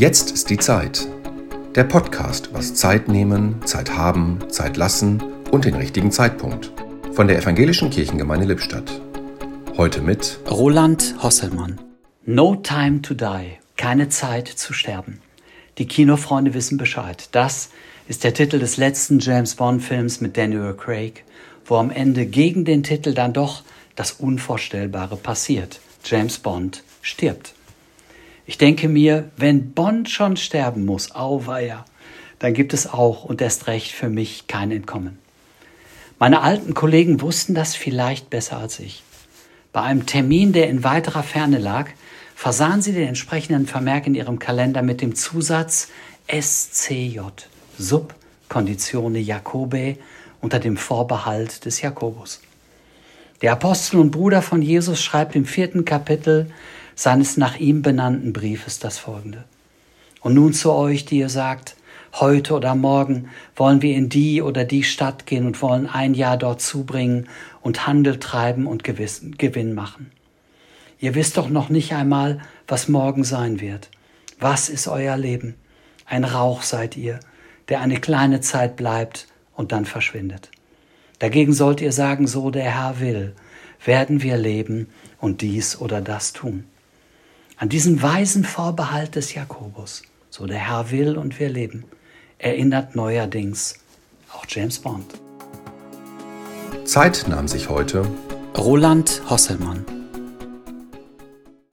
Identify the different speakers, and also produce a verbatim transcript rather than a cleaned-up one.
Speaker 1: Jetzt ist die Zeit. Der Podcast über Zeit nehmen, Zeit haben, Zeit lassen und den richtigen Zeitpunkt. Von der Evangelischen Kirchengemeinde Lippstadt. Heute mit
Speaker 2: Roland Hosselmann. No time to die. Keine Zeit zu sterben. Die Kinofreunde wissen Bescheid. Das ist der Titel des letzten James-Bond-Films mit Daniel Craig, wo am Ende gegen den Titel dann doch das Unvorstellbare passiert. James Bond stirbt. Ich denke mir, wenn Bond schon sterben muss, auweia, dann gibt es auch und erst recht für mich kein Entkommen. Meine alten Kollegen wussten das vielleicht besser als ich. Bei einem Termin, der in weiterer Ferne lag, versahen sie den entsprechenden Vermerk in ihrem Kalender mit dem Zusatz S C J, Sub Conditione Jacobae, unter dem Vorbehalt des Jakobus. Der Apostel und Bruder von Jesus schreibt im vierten Kapitel seines nach ihm benannten Briefes das Folgende. Und nun zu euch, die ihr sagt, heute oder morgen wollen wir in die oder die Stadt gehen und wollen ein Jahr dort zubringen und Handel treiben und Gewinn machen. Ihr wisst doch noch nicht einmal, was morgen sein wird. Was ist euer Leben? Ein Rauch seid ihr, der eine kleine Zeit bleibt und dann verschwindet. Dagegen sollt ihr sagen, so der Herr will, werden wir leben und dies oder das tun. An diesen weisen Vorbehalt des Jakobus, so der Herr will und wir leben, erinnert neuerdings auch James Bond.
Speaker 1: Zeit nahm sich heute
Speaker 2: Roland Hosselmann.